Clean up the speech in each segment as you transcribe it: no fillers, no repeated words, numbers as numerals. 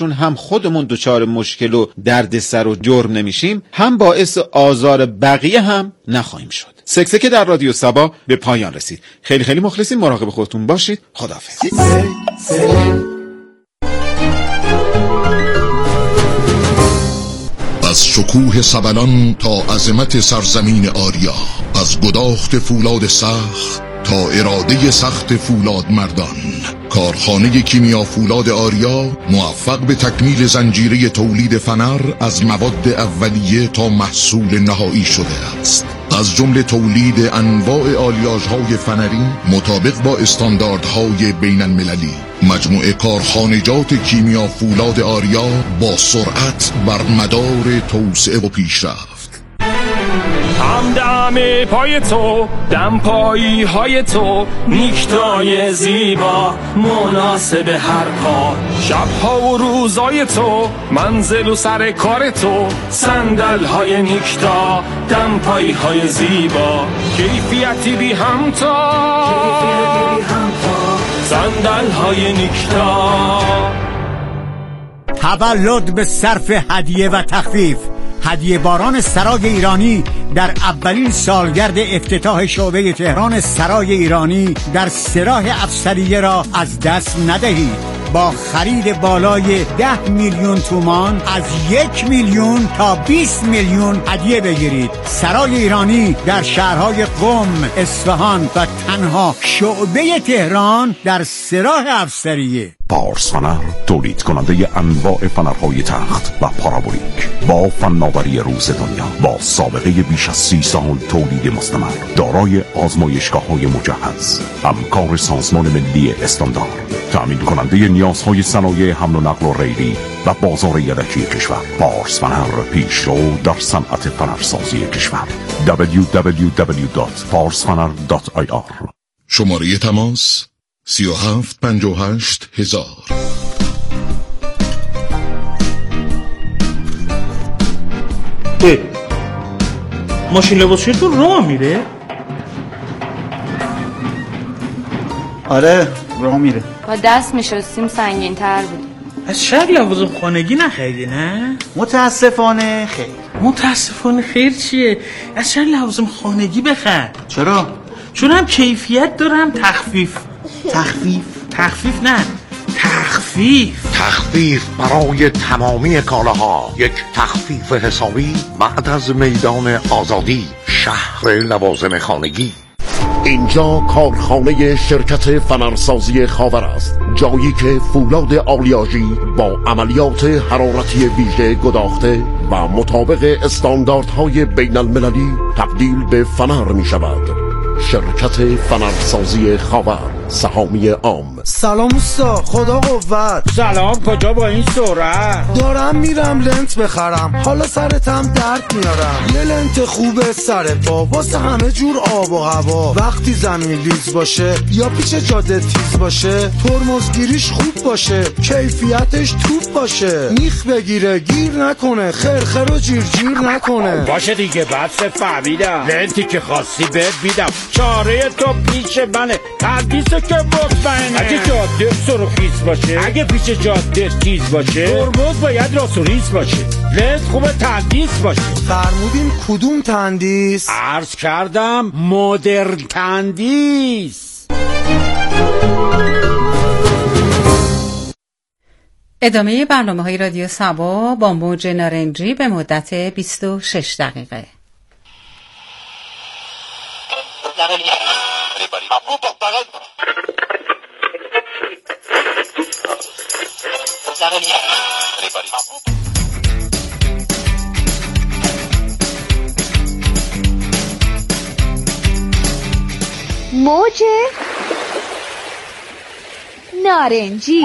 چون هم خودمون دچار مشکل و دردسر و جرم نمیشیم، هم باعث آزار بقیه هم نخواهیم شد. سکسکه در رادیو سبا به پایان رسید. خیلی خیلی مخلصیم. مراقب خودتون باشید. خداحافظ. از شکوه سبلان تا عظمت سرزمین آریا، از گداخت فولاد سخت تا اراده سخت فولاد مردان، کارخانه کیمیا فولاد آریا موفق به تکمیل زنجیره تولید فنر از مواد اولیه تا محصول نهایی شده است. از جمله تولید انواع آلیاژهای فنری مطابق با استانداردهای بین المللی. مجموعه کارخانجات کیمیا فولاد آریا با سرعت بر مدار توسعه و پیشرفت. همدم پای تو، دم پایی های تو، نیکتای زیبا مناسب هر کار، شبها و روزای تو، منزل و سر کار تو، صندل های نیکتا، دم پایی های زیبا، کیفیتی بی همتا، صندل های نیکتا. تولد به صرف هدیه و تخفیف. هدیه باران سرای ایرانی در اولین سالگرد افتتاح شعبه تهران سرای ایرانی در سراح افسریه را از دست ندهید. با خرید بالای 10 میلیون تومان از 1 میلیون تا 20 میلیون هدیه بگیرید. سرای ایرانی در شهرهای قم، اصفهان و تنها شعبه تهران در سراح افسریه. پارس فنر تولید کننده انواع فنرهای تخت و پارابولیک با فناوری روز دنیا، با سابقه بیش از 30 سال تولید مستمر، دارای آزمایشگاه‌های مجهز، همکار سازمان ملی استاندارد، تأمین کننده نیازهای صنایع حمل و نقل و ریلی و بازار یدکی کشور. پارس فنر پیشرو در صنعت فنرسازی کشور. www.parsfaner.ir. شماره تماس 3758 1000. ماشین لباسشویی تو راه میره؟ آره راه میره. با دست میشستیم سنگین تر بود. از شاید لوازم خانگی نخریدی نه؟ متاسفانه خیر. متاسفانه خیر چیه؟ از شاید لوازم خانگی بخر. چرا؟ چون هم کیفیت داره هم تخفیف. تخفیف نه، تخفیف برای تمامی کالاها. یک تخفیف حسابی بعد از میدان آزادی، شهر لوازم خانگی. اینجا کارخانه شرکت فنرسازی خاور است، جایی که فولاد آلیاژی با عملیات حرارتی ویژه گداخته و مطابق استانداردهای بین المللی تبدیل به فنر می شود. شرکت فنرسازی خاور، سهامی عام. سلام اوستا، خدا قوت. سلام، کجا با این سرعت؟ دارم میرم لنت بخرم، حالا سرتم درد میارم. یه لنت خوبه سر پا واسه همه جور آب و هوا. وقتی زمین لیز باشه یا پیچ جاده تیز باشه، ترمزگیریش خوب باشه، کیفیتش توپ باشه، میخ بگیره گیر نکنه، خرخر و جیر نکنه. باشه دیگه، بس فهمیدم. لنتی که خواستی بهت میدم، چاره تو پیش منه، تدیسه که مطمئنه. اگه جاده سرخیز باشه، اگه پیش جاده تیز باشه، ترمز باید راست و ریز باشه، لنت خوبه تندیس باشه. فرمودین کدوم تندیس؟ عرض کردم مدرن تندیس. ادامه برنامه‌های رادیو سبا با موج نارنجی به مدت 26 دقیقه. موج نارنجی.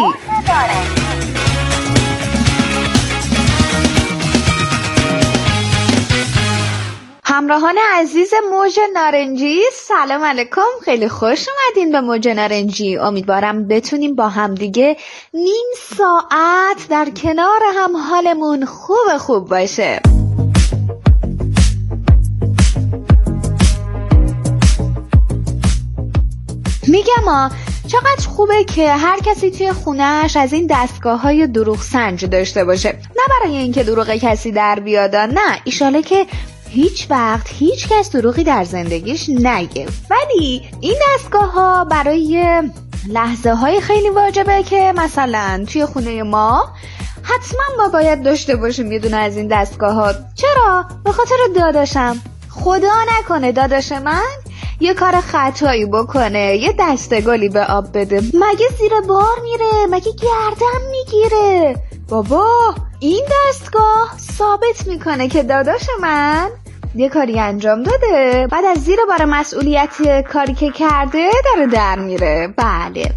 همراهان عزیز موج نارنجی، سلام علیکم، خیلی خوش اومدین به موج نارنجی. امیدوارم بتونیم با همدیگه نیم ساعت در کنار هم حالمون خوب باشه. میگم چقدر خوبه که هر کسی توی خونهش از این دستگاه‌های دروغ سنج داشته باشه، نه برای اینکه دروغ کسی در بیاد، نه، ایشاله که هیچ وقت هیچ کس دروغی در زندگیش نگه. ولی این دستگاه ها برای لحظه های خیلی واجبه که مثلا توی خونه ما حتما ما باید داشته باشیم یه دونه از این دستگاه ها. چرا؟ به خاطر داداشم. خدا نکنه داداش من یه کار خطایی بکنه، یه دستگلی به آب بده، مگه زیر بار میره؟ مگه گردن میگیره؟ بابا این دستگاه ثابت میکنه که داداش من یه کاری انجام داده، بعد از زیر بار مسئولیت کاری که کرده داره در میره. بله.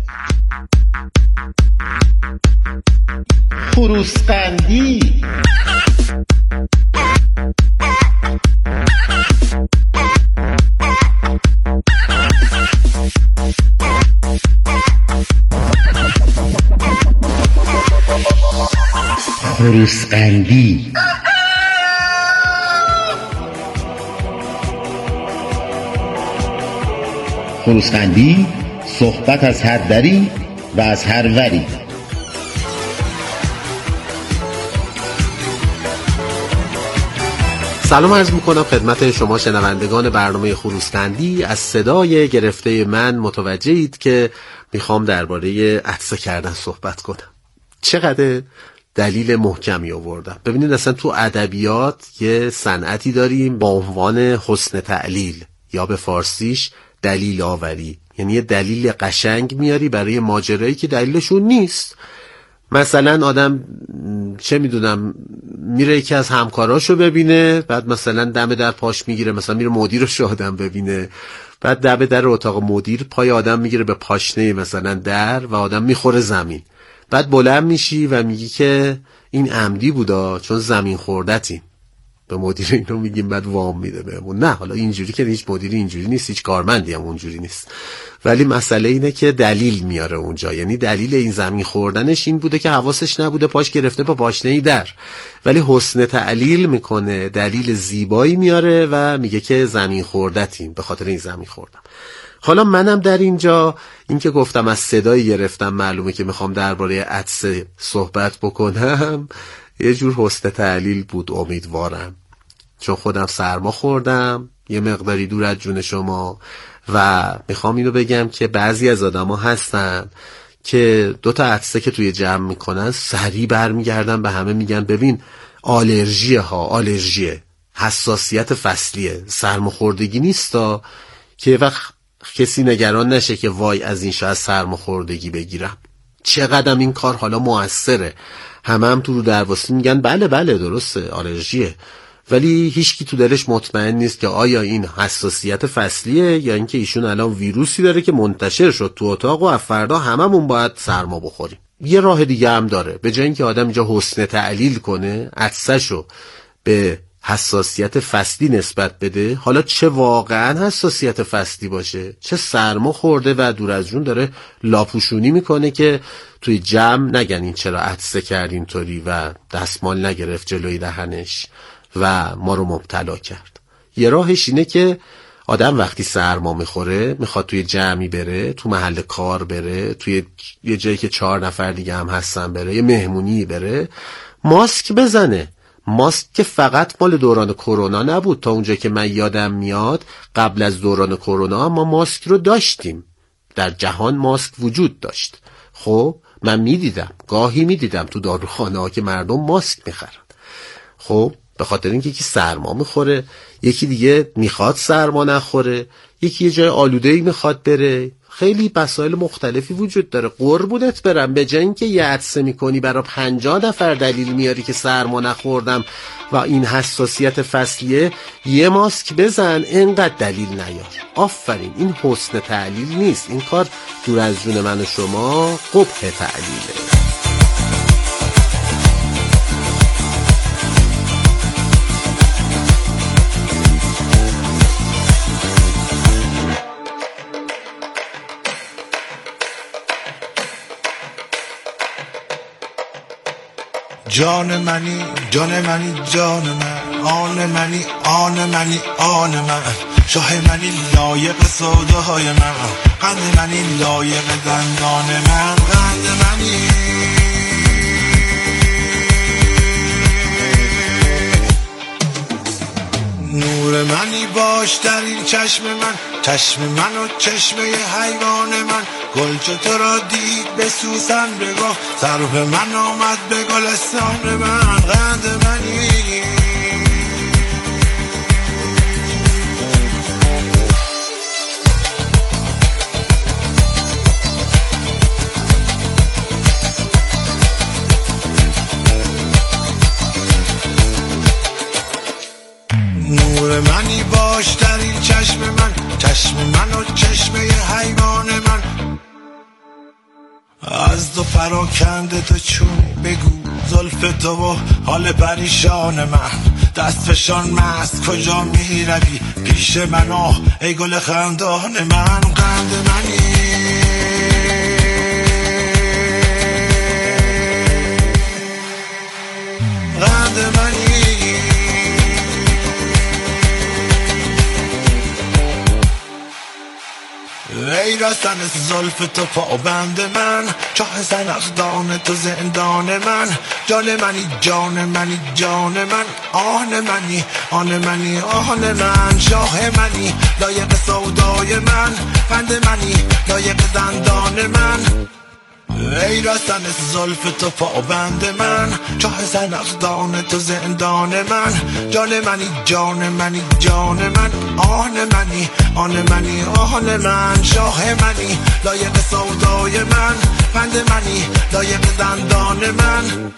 خروسقندی خروسقندی خروسقندی صحبت از هر دری و از هر وری. سلام عرض میکنم خدمت شما شنوندگان برنامه خروسقندی. از صدای گرفته من متوجهید که میخوام درباره عطسه کردن صحبت کنم. چقدر دلیل محکمی آوردم. ببینید اصلا تو ادبیات یه صنعتی داریم با عنوان حسن تعلیل یا به فارسیش دلیل آوری، یعنی یه دلیل قشنگ میاری برای ماجرایی که دلیلشون نیست. مثلا آدم چه میدونم میره یکی از همکاراشو ببینه، بعد مثلا دم در پاش میگیره، مثلا میره مدیرشو آدم ببینه، بعد دم در اتاق مدیر پای آدم میگیره به پاشنه مثلا در و آدم میخوره زمین. بعد بلند میشی و میگی که این عمدی بودا چون زمین خوردتیم. به مدیر اینو میگیم بعد وام میده بهمون. نه حالا اینجوری که هیچ مدیری اینجوری نیست، هیچ کارمندی هم اونجوری نیست، ولی مسئله اینه که دلیل میاره اونجا. یعنی دلیل این زمین خوردنش این بوده که حواسش نبوده پاش گرفته با پاشنه‌ای در، ولی حسن تعلیل میکنه، دلیل زیبایی میاره و میگه که زمین خوردتیم، به خاطر این زمین خوردم. حالا منم در اینجا این که گفتم از صدایی گرفتم، معلومه که میخوام درباره عطسه صحبت بکنم، یه جور حسن تعلیل بود امیدوارم، چون خودم سرما خوردم یه مقداری دور از جون شما و میخوام اینو بگم که بعضی از آدما هستن که دوتا عطسه که توی جمع میکنن سریع برمیگردن به همه میگن ببین آلرژیه، حساسیت فصلیه، سرماخوردگی نیستا، که وقت کسی نگران نشه که وای از این شاید سرماخوردگی بگیرم. چقدر این کار حالا موثره. هم تو درواسی میگن بله درسته آلرژیه، ولی هیچکی تو دلش مطمئن نیست که آیا این حساسیت فصلیه یا اینکه ایشون الان ویروسی داره که منتشر شد تو اتاق و از فردا هممون باید سرما بخوریم. یه راه دیگه هم داره، به جای اینکه آدم اینجا حسن تعلیل کنه، عطسه‌شو به حساسیت فصلی نسبت بده، حالا چه واقعا حساسیت فصلی باشه، چه سرما خورده و دور از جون داره لاپوشونی میکنه که توی جمع نگن این چرا عطسه کرد اینطوری و دستمال نگرفت جلوی دهنش و ما رو مبتلا کرد. یه راهش اینه که آدم وقتی سرما میخوره میخواد توی جمعی بره، تو محل کار بره، توی یه جایی که 4 نفر دیگه هم هستن بره، یه مهمونی بره، ماسک بزنه. ماسک که فقط مال دوران کرونا نبود، تا اونجا که من یادم میاد قبل از دوران کرونا ما ماسک رو داشتیم، در جهان ماسک وجود داشت. خب من گاهی میدیدم تو داروخانه ها که مردم ماسک میخرن. خب به خاطر اینکه یکی سرما میخوره، یکی دیگه میخواد سرما نخوره، یکی یه جای آلوده‌ای میخواد بره، خیلی مسائل مختلفی وجود داره. قربونت برم، به جای اینکه یه عطسه میکنی برای 50 نفر دلیل میاری که سرما نخوردم و این حساسیت فصلیه، یه ماسک بزن، اینقدر دلیل نیار. آفرین، این حسن تعلیل نیست، این کار دور از جون من و شما قبح تعلیله. جان منی جان منی جان من، آن منی آن منی آن من، شاه منی لایق سوداهای من، قند منی لایق دندان من، قند منی نور منی باش در این چشم من، چشم من و چشمه حیوان من، گل چو تو را دید به سوسن بگاه، سرو من آمد به گلستان من، قند منی نور منی باش در این چشم من، چشم من و چشمه حیوان من، از دو پراکنده تو چون بگو زلف تو و حال پریشان من، دست فشان مست کجا می روی پیش من آه ای گل خندان من، قند منی قند منی ای رسن زلف تو پابند من، چاه زنخدان تو زندان من، جان منی جان منی جان من، آن منی آن منی آن من، شاه منی لایق سودای من، قند منی لایق دندان من، ای رسن زلف تو پابند من، چاه زنخدان تو زندان من، جان منی جان منی جان من، آن منی آن منی آن من، شاه منی لایق سودای من، قند منی لایق دندان من.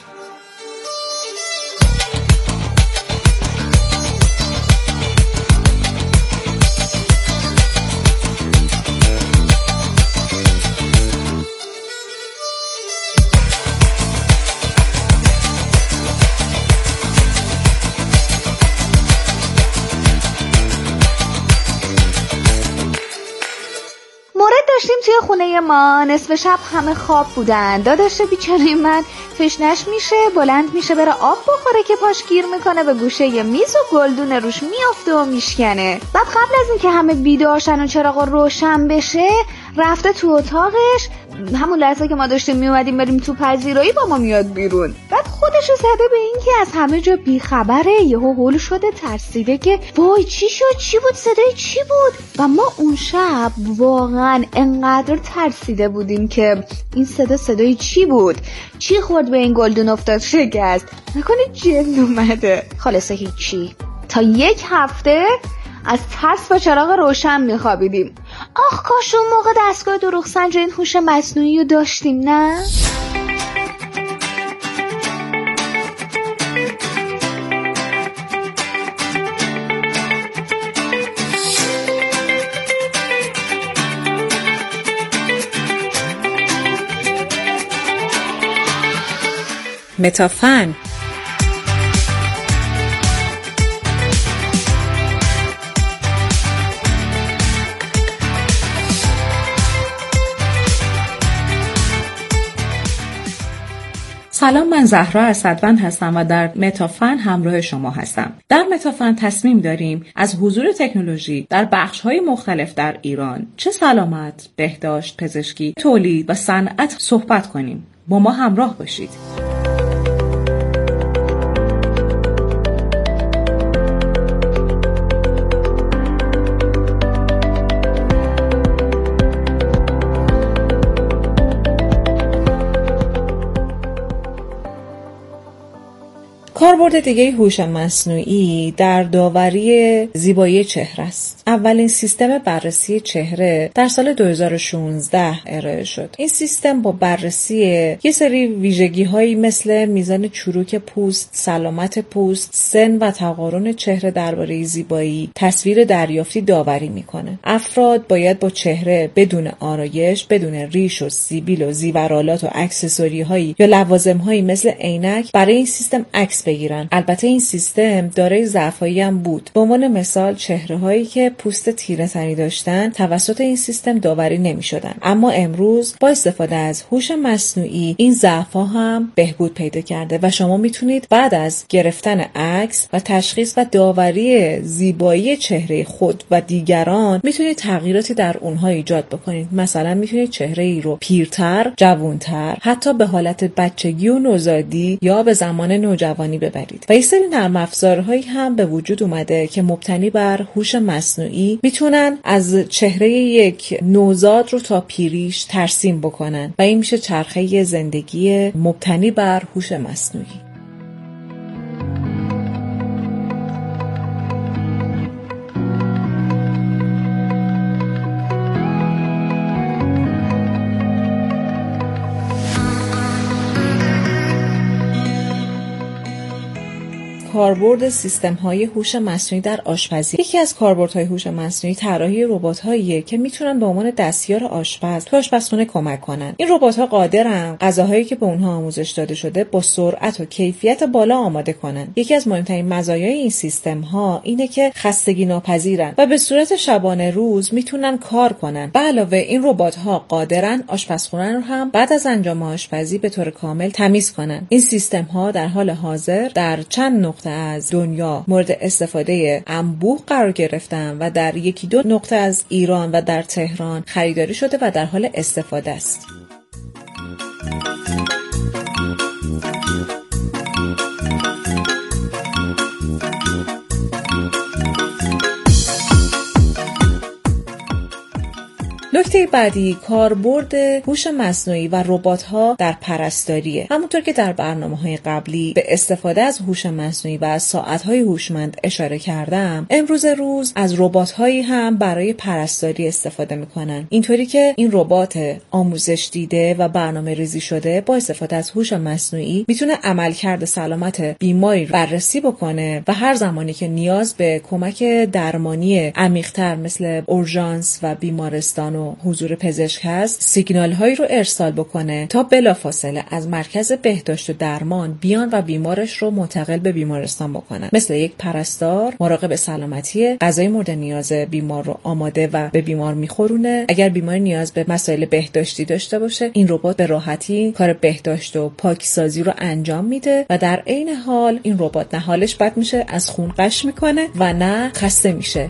داشتیم توی خونه ما نصف شب همه خواب بودن، داداش بیچاره من تشنش میشه بلند میشه بره آب بخوره که پاش گیر میکنه به گوشه یه میز و گلدون روش میافته و میشکنه. بعد قبل از اینکه همه بیدارشن و چراغ روشن بشه رفته تو اتاقش، همون لحظه که ما داشتیم میومدیم بریم تو پذیرایی با ما میاد بیرون. بعد خودشو زده به این که از همه جا بیخبره، یهو هول شده ترسیده که وای چی شد، چی بود، صدای چی بود. و ما اون شب واقعا انقدر ترسیده بودیم که این صدای چی بود، چی خورد به این گلدون افتاد شکست، نکنه جن اومده. خلاصه هیچی. تا یک هفته از ترس با چراغ روشن میخوابیدیم. آخ کاش اون موقع دستگاه دروغ سنج این هوش مصنوعی رو داشتیم، نه؟ متافن سلام، من زهرا اسدوند هستم و در متافن همراه شما هستم. در متافن تصمیم داریم از حضور تکنولوژی در بخش‌های مختلف در ایران چه سلامت، بهداشت، پزشکی، تولید و صنعت صحبت کنیم. با ما همراه باشید. کاربرد دیگه هوش مصنوعی در داوری زیبایی چهره است. اولین سیستم بررسی چهره در سال 2016 ارائه شد. این سیستم با بررسی یه سری ویژگی‌هایی مثل میزان چروک پوست، سلامت پوست، سن و تقارن چهره درباره زیبایی تصویر دریافتی داوری میکنه. افراد باید با چهره بدون آرایش، بدون ریش و سیبیل و زیورالات و اکسسوری‌هایی یا لوازم‌هایی مثل عینک برای این سیستم عکس بگیرن. البته این سیستم دارای ضعفایی هم بود. به عنوان مثال چهره‌هایی که پوست تیره‌تری داشتن توسط این سیستم داوری نمی‌شدن. اما امروز با استفاده از هوش مصنوعی این ضعف‌ها هم بهبود پیدا کرده و شما میتونید بعد از گرفتن عکس و تشخیص و داوری زیبایی چهره خود و دیگران میتونید تغییراتی در اونها ایجاد بکنید. مثلا میتونید چهره ای رو پیرتر، جوانتر، حتی به حالت بچگی و نوزادی یا به زمان نوجوانی ببرید. و یه سری نرم افزارهایی هم به وجود اومده که مبتنی بر هوش مصنوعی میتونن از چهره یک نوزاد رو تا پیریش ترسیم بکنن و این میشه چرخه زندگی مبتنی بر هوش مصنوعی. کاربرد سیستم‌های هوش مصنوعی در آشپزی. یکی از کاربردهای هوش مصنوعی طراحی ربات‌هاییه که میتونن به عنوان دستیار آشپز تو آشپزخونه کمک کنن. این ربات‌ها قادرن غذاهایی که به اونها آموزش داده شده با سرعت و کیفیت بالا آماده کنن. یکی از مهمترین مزایای این سیستم‌ها اینه که خستگی ناپذیرن و به صورت شبانه روز میتونن کار کنن. به علاوه این ربات‌ها قادرن آشپزخونه رو هم بعد از انجام آشپزی به طور کامل تمیز کنن. این سیستم‌ها در حال حاضر در چند نقطه از دنیا مورد استفاده انبوه قرار گرفتن و در یکی دو نقطه از ایران و در تهران خریداری شده و در حال استفاده است. نکته بعدی کاربرد هوش مصنوعی و ربات‌ها در پرستاریه. همونطور که در برنامه‌های قبلی به استفاده از هوش مصنوعی و از ساعت‌های هوشمند اشاره کردم، امروز روز از ربات‌هایی هم برای پرستاری استفاده می‌کنن. اینطوری که این ربات آموزش دیده و برنامه‌ریزی شده با استفاده از هوش مصنوعی میتونه عملکرد سلامت بیماری رو بررسی بکنه و هر زمانی که نیاز به کمک درمانی عمیق‌تر مثل اورژانس و بیمارستان و حضور پزشک هست سیگنال هایی رو ارسال بکنه تا بلافاصله از مرکز بهداشت و درمان بیان و بیمارش رو منتقل به بیمارستان بکنن. مثل یک پرستار مراقب سلامتی غذای مورد نیاز بیمار رو آماده و به بیمار میخورونه. اگر بیمار نیاز به مسائل بهداشتی داشته باشه این ربات به راحتی کار بهداشت و پاکسازی رو انجام میده و در عین حال این ربات نه حالش بد میشه، از خون غش میکنه و نه خسته میشه.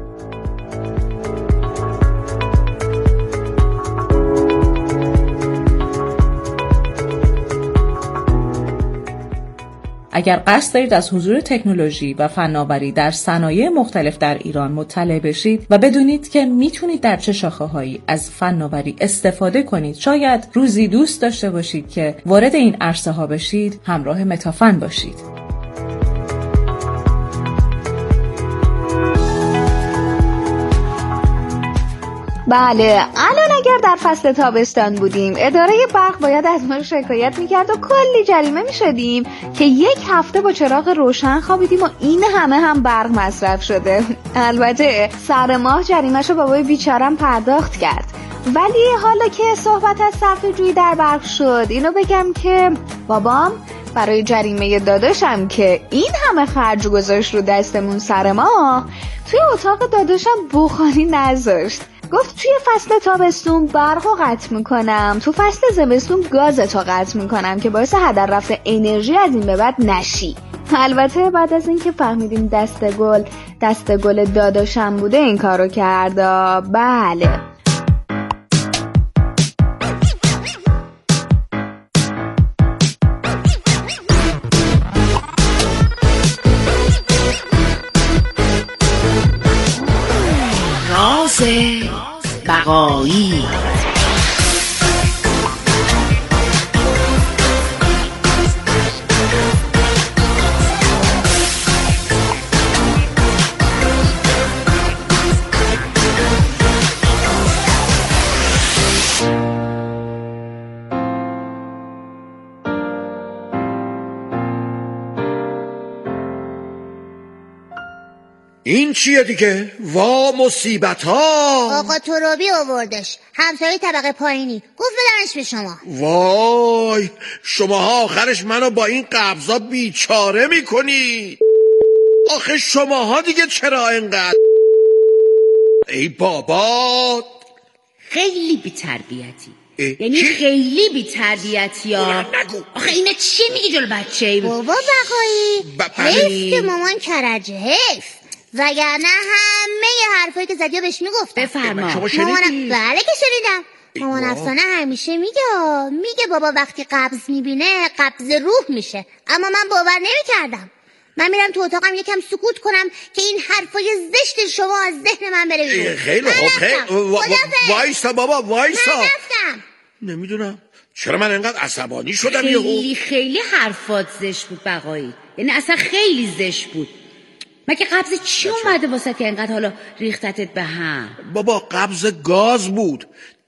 اگر قصد دارید از حضور تکنولوژی و فناوری در صنایع مختلف در ایران مطلع بشید و بدونید که میتونید در چه شاخه‌هایی از فناوری استفاده کنید، شاید روزی دوست داشته باشید که وارد این عرصه‌ها بشید، همراه متافن باشید. بله، الان اگر در فصل تابستان بودیم اداره برق باید از ما شکایت میکرد و کلی جریمه میشدیم که یک هفته با چراغ روشن خوابیدیم و این همه هم برق مصرف شده. البته سر ماه جریمه‌شو بابای بیچارم پرداخت کرد. ولی حالا که صحبت از صرفه‌جویی در برق شد اینو بگم که بابام برای جریمه داداشم که این همه خرج گذاشت رو دستمون سر ماه توی اتاق داداشم بخاری نذاشت. گفت توی فصل تابستون برقو قطع میکنم، تو فصل زمستون گازتو قطع میکنم که باعث هدر رفت انرژی از این به بعد نشی. البته بعد از اینکه فهمیدیم دست گل داداشم بوده این کارو کرده. بله. راز بقایی. این چیه دیگه؟ وا مصیبت ها. آقا ترابی آوردش، همسایه طبقه پایینی، گفت بدنش به شما. وای شماها آخرش منو با این قبضا بیچاره میکنی. آخه شماها دیگه چرا اینقدر؟ ای بابا خیلی بی‌تربیتی. یعنی خیلی بی‌تربیتی ها. آخه اینا چی میگی جلو بچه ای؟ بابا بقایی حیف که مامان کرجه، حیف، وگرنه همه حرفایی که زدیا بهش میگفتم. بفرما. شما شنیدی؟ بله که شنیدم. مامان افسانه همیشه میگه بابا وقتی قبض میبینه قبض روح میشه، اما من باور نمیکردم. من میرم تو اتاقم یکم سکوت کنم که این حرفای زشت شما از ذهن من بره بیرون. خیلی خوب. وایسا بابا وایسا. من رفتم. نمیدونم چرا من انقدر عصبانی شدم. خیلی حرفات زشت بود بقایی، یعنی اصلا خیلی زشت بود. مگه قبض چی اومده واسه که انقدر حالا ریختتت به هم؟ بابا قبض گاز بود.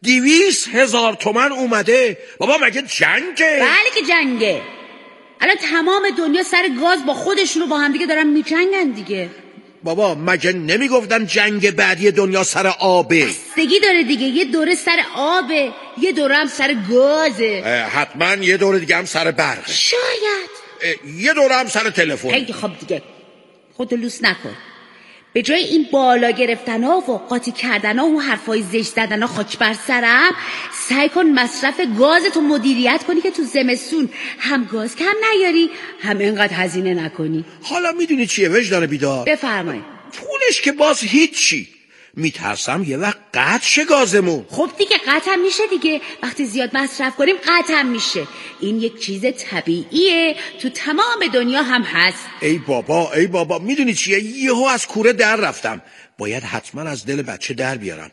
200,000 تومن اومده. بابا مگه جنگه؟ بله که جنگه. الان تمام دنیا سر گاز با خودشونو با هم دیگه دارن میجنگن دیگه. بابا مگه نمیگفتن جنگ بعدی دنیا سر آبه؟ بستگی داره دیگه، یه دوره سر آبه، یه دوره هم سر گازه. حتما یه دوره دیگه هم سر برقه. شاید یه دوره هم سر تلفن. خیلی خوب دیگه، خودتو لوس نکن. به جای این بالا گرفتن ها و قاطی کردن ها و حرفای زشت زدن ها خاک بر سرم، سعی کن مصرف گازتو مدیریت کنی که تو زمستون هم گاز کم نیاری هم اینقدر هزینه نکنی. حالا میدونی چیه وجدان بیدار؟ بفرمایید. پولش که باز هیچی، میترسم یه وقت قطع شه گازمون. خب دیگه قطع هم میشه دیگه، وقتی زیاد مصرف کنیم قطع هم میشه. این یک چیز طبیعیه، تو تمام دنیا هم هست. ای بابا میدونی چیه؟ یهو از کوره در رفتم، باید حتما از دل بچه در بیارم.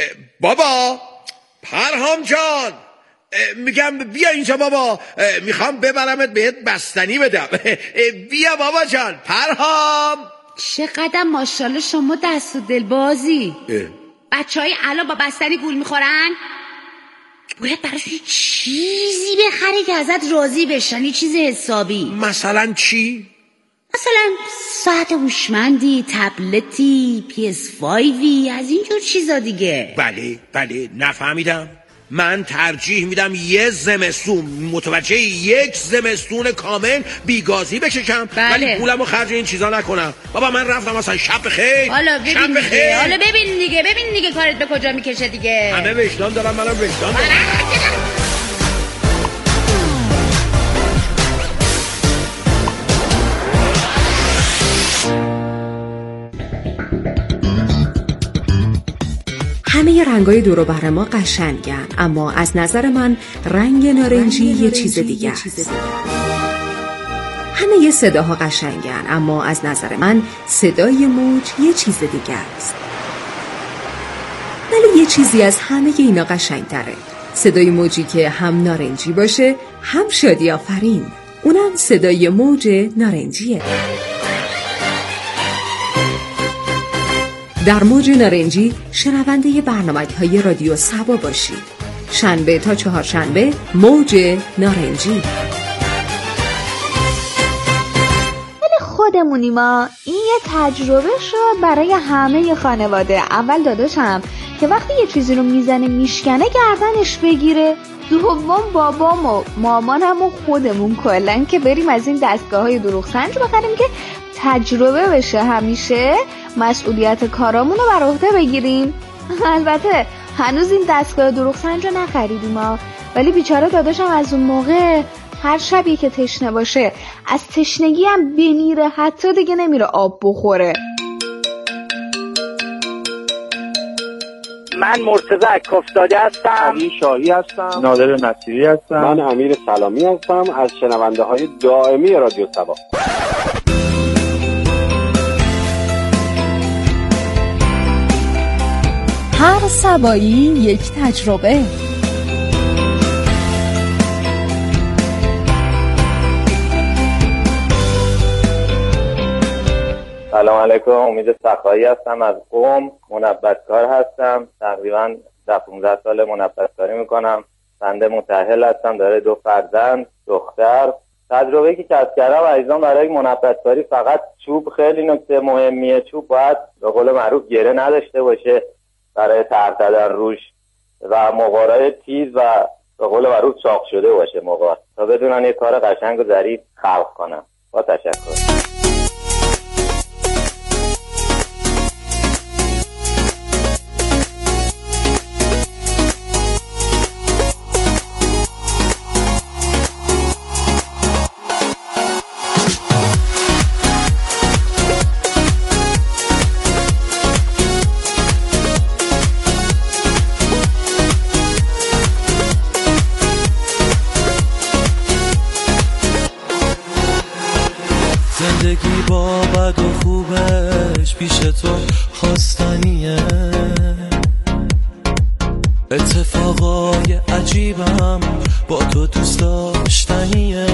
بابا پرهام جان، میگم بیا اینجا بابا، میخوام ببرمت بهت بستنی بدم. بیا بابا جان. پرهام چقدر ماشاءالله شما دست و دل بازی. بچهای الان با بستنی گول میخورن؟ باید براش چیزی بخری که ازت راضی بشن، یه چیز حسابی. مثلا چی؟ مثلا ساعت هوشمندی، تبلتی، PS5 از اینجور چیزا دیگه. بله نفهمیدم. من ترجیح میدم یه زمستون، متوجه یک زمستون کامل بیگازی بکشم، ولی پولمو خرج این چیزا نکنم. بابا من رفتم اصلا. شب بخیر. حالا ببین دیگه کارت به کجا میکشه دیگه. همه وجدان دارم، منم وجدان دارم. همه رنگای دور و بر ما قشنگن، اما از نظر من رنگ نارنجی یه چیز دیگه است. همه صداها قشنگن، اما از نظر من صدای موج یه چیز دیگه است. ولی یه چیزی از همه اینا قشنگتره، صدای موجی که هم نارنجی باشه هم شادی آفرین. اونم صدای موج نارنجیه. در موج نارنجی شنونده برنامه‌های رادیو صبا باشید. شنبه تا چهارشنبه موج نارنجی. ولی خودمونی ما این یه تجربه شد برای همه خانواده. اول داداشم که وقتی یه چیزی رو میزنه میشکنه گردنش بگیره، دوم بابام و مامانم و خودمون کلن که بریم از این دستگاه‌های دروغ سنج بخریم که تجربه بشه، همیشه مسئولیت کارامون رو بر عهده بگیریم. البته هنوز این دستگاه دروغ سنج رو نخریدیم ولی بیچاره داداشم از اون موقع هر شبی که تشنه باشه از تشنگی هم بمیره، حتی دیگه نمیره آب بخوره. من مرتضی عکافتاده هستم. علی شاهی هستم. نادر نصیری هستم. من امیر سلامی هستم از شنونده های دائمی رادیو صبا. هر صبایی یک تجربه. سلام علیکم، امید سخایی هستم از قم، منبتکار هستم. تقریبا 15 سال منبتکاری میکنم. بنده متأهل هستم، داره 2 فرزند، دختر تجربه‌ای که کسب کردم عزیزان برای منبت‌کاری فقط چوب خیلی نکته مهمیه. چوب باید به قول معروف گره نداشته باشه برای طرح زدن روش و مقارای تیز و به قول معروف چاق شده باشه مقار تا بدونن یه کار قشنگ و ظریف خلق کنم. با تشکر. زندگی با بد و خوبش پیش تو خواستنیه، اتفاقای عجیبم با تو دوست داشتنیه.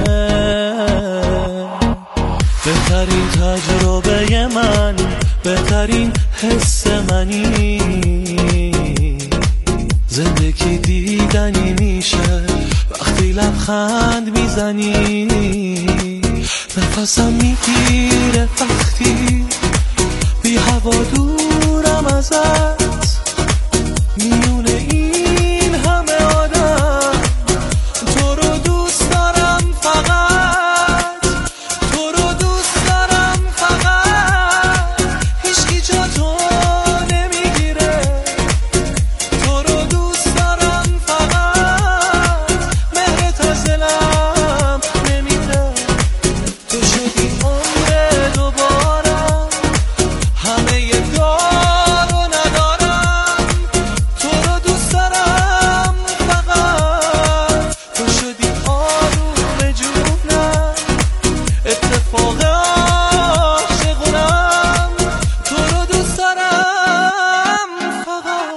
بهترین تجربه من، بهترین حس منی، زندگی دیدنی میشه وقتی لبخند میزنی. نفسم میگیره وقتی بی هوا دورم ازت، میون این همه آدم تو رو دوست دارم، فقط تو رو دوست دارم، فقط هیچکی جا تو نمیگیره. تو رو دوست دارم، فقط مهرت از دلم نمیره. تو شدی عمر دوبارم، همه دار و ندارم. تو رو دوست دارم، فقط تو شدی آروم جونم، اتفاق عاشقونم. تو رو دوست دارم، فقط.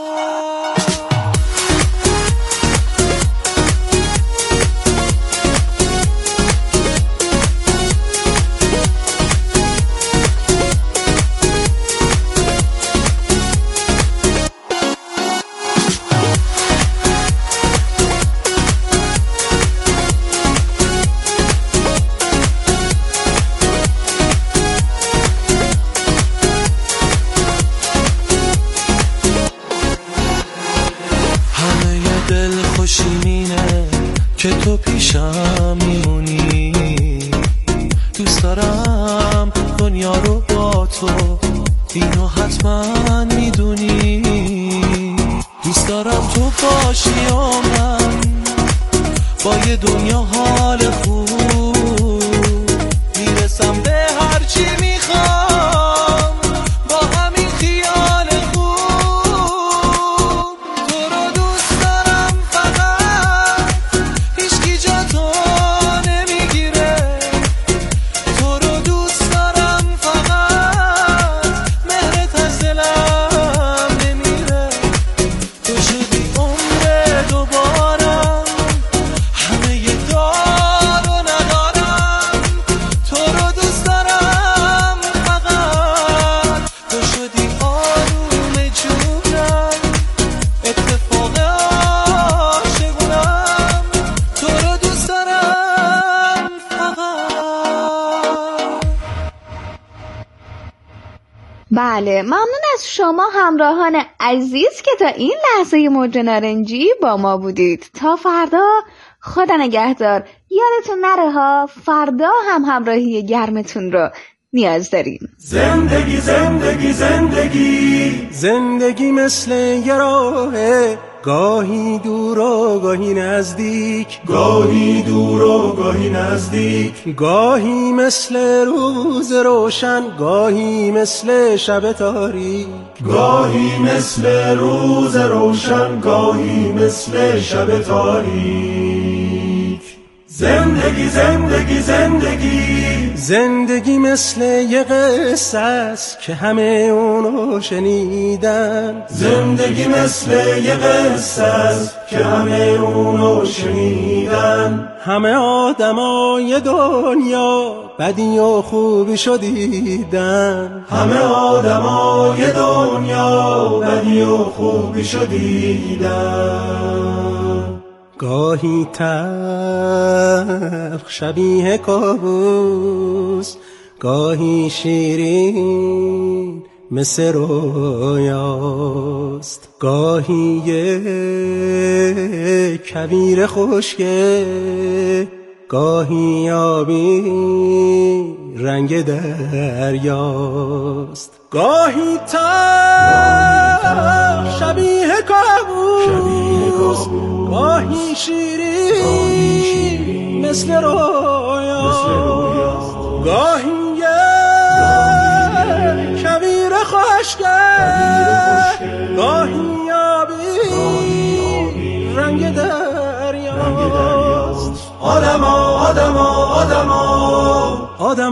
همه دل خوشی مینه که تو پیشم میمونی. دوست دارم دنیا رو با تو، اینو حتما میدونی. دوست دارم تو باشی و من با یه دنیا حال خوب میرسم به هر چی میخوام با همین خیال خوب. تو رو دوست دارم، فقط هیچکی جا تو نمیگیره. تو رو دوست دارم، فقط مهرت از دلم نمیره. تو شدی عمر دوبارم، همه دار و ندارم. تو رو دوست دارم، فقط تو شدی آروم جونم، اتفاق عاشقونم. تو رو دوست دارم، فقط. بله، ممنون از شما همراهان عزیز که تا این لحظه موج نارنجی با ما بودید. تا فردا، خدا نگهدار. یادتون نره ها، فردا هم همراهی گرمتون رو نیاز داریم. زندگی زندگی زندگی زندگی مثل یه راهه، گاهی دور و گاهی نزدیک، گاهی دور و گاهی نزدیک. گاهی مثل روز روشن، گاهی مثل شب تاریک، گاهی مثل روز روشن، گاهی مثل شب تاریک. زندگی زندگی زندگی زندگی مثل یه قصه است که همه اونو شنیدن. زندگی مثل یه قصه است که همه اونو شنیدن. همه آدمای دنیا بدی و خوبیشو دیدن. همه آدمای دنیا بدی و خوبیشو دیدن. گاهی تلخ شبیه کابوس، گاهی شیرین مثل رویاست، گاهی یک کویر خشکه، گاهی آبی رنگ دریاست، گاهی تلخ شبیه کابوس، گاهی شیرین مثل رویاست، گاهی یک کویر خشکه، گاهی آبی رنگ دریاست. آدما آدما آدما آدما